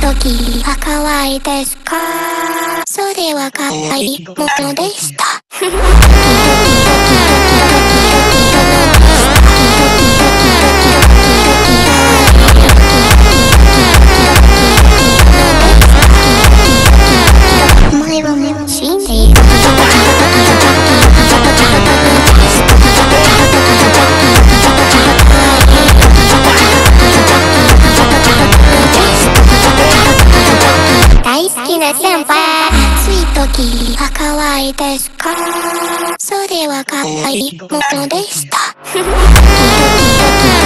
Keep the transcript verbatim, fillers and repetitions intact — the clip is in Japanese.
時は可愛いですか？それは可愛いものでした。大好きな先輩、暑い時は可愛いですか？それは可愛いものでした。